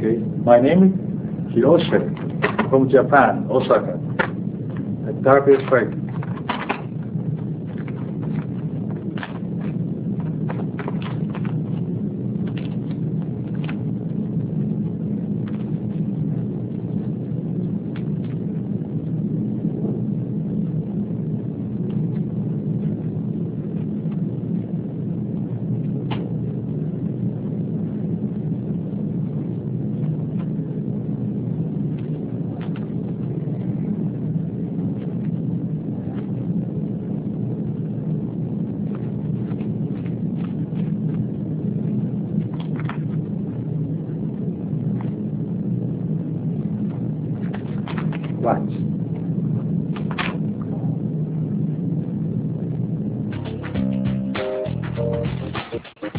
Okay. My name is Hiroshi from Japan, Osaka. Type is right. Watch.